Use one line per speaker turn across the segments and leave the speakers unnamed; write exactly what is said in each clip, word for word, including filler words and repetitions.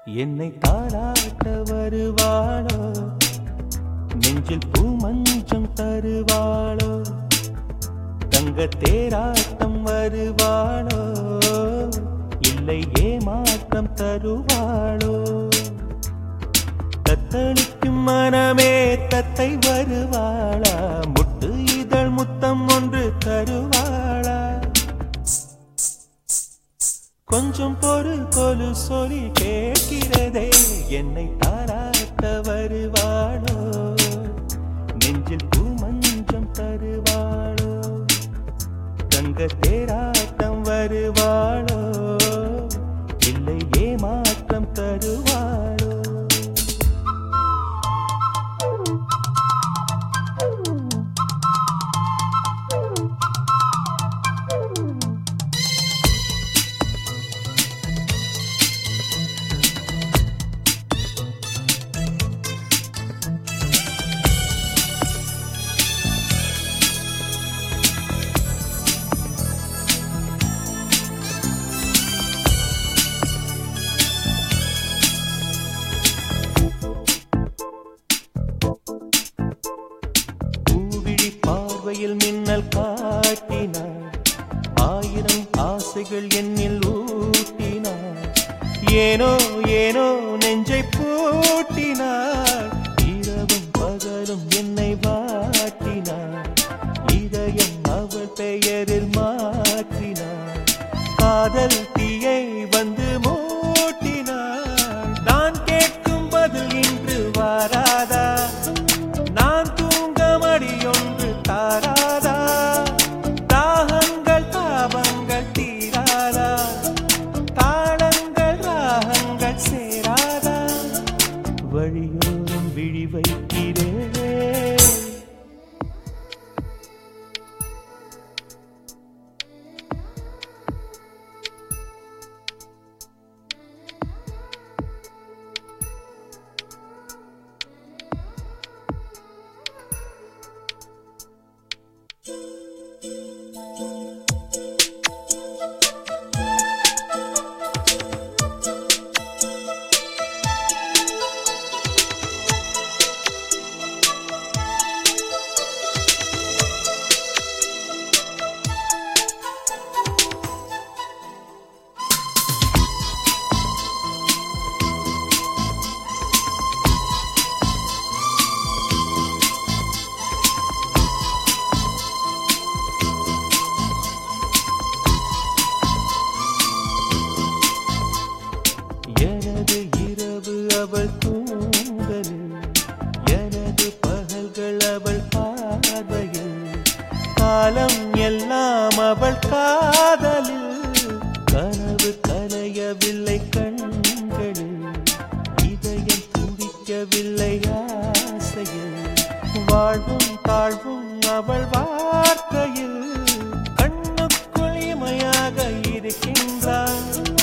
என்னை தாளாட்ட வருவாளோ, நெஞ்சில் பூமஞ்சம் தருவாளோ, தங்க தேராட்டம் வருவாளோ, இல்லை ஏமாற்றம் தருவாளோ. தத்தளிக்கும் மனமே தத்தை வருவாளா, முட்டு இதழ் முத்தம் ஒன்று தருவாளா. கொஞ்சம் பொறு கொலு சொல்லி கேட்கிறதே, என்னை தாராட்ட வருவாளோ, நெஞ்சில் பூமஞ்சம் தருவாளோ, தங்க தேராட்டம் வருவாளோ, இல்லை ஏமாற்றம் தருவாளோ. பார்வையில் மின்னல் காட்டினாள், ஆயிரம் ஆசைகள் என்னில் ஊட்டினாள், ஏனோ ஏனோ நெஞ்சை பூட்டினாள், இரவும் பகலும் என்னை வாட்டினாள், இதயம் அவள் பெயரில் மாற்றினாள், காதல் தீயை வந்து மூட்டினாள். நான் கேட்கும் பதில் இன்று வாராதா, நான் தூங்க மடியொன்று தாராதா, தாகங்கள் தாபங்கள் தீராதா, தாளங்கள் ராகங்கள் சேராதா, வழியோரம் விழி வைக்கிறேன். எனது இரவு அவள் தூங்கல், எனது பகல்கள் அவள் பார்வையில், காலம் எல்லாம் அவள் காதலில், கனவு கலையவில்லை கண்களில், இதயம் துடிக்கவில்லை ஆசையில், வாழ்வும் தாழ்வும் அவள் வார்த்தையில், கண்ணுக்குள் இமையாக இருக்கின்றாள்,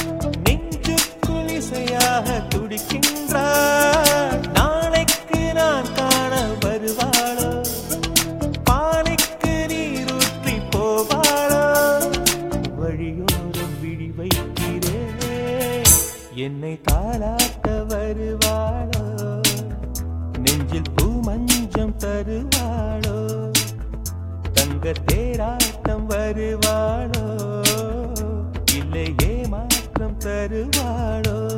இசையாக துடிக்கின்றாள். நாளைக்கு நான் காண வருவாளோ, பாலைக்கு நீரூற்றி போவாளோ, வழியோரம் விழி வைக்கிறேன். என்னை தாளாட்ட வருவாளோ, நெஞ்சில் பூமஞ்சம் தருவாளோ, தங்க தேராட்டம் வருவாளோ, இல்லை ஏமாற்றம் தருவாளோ.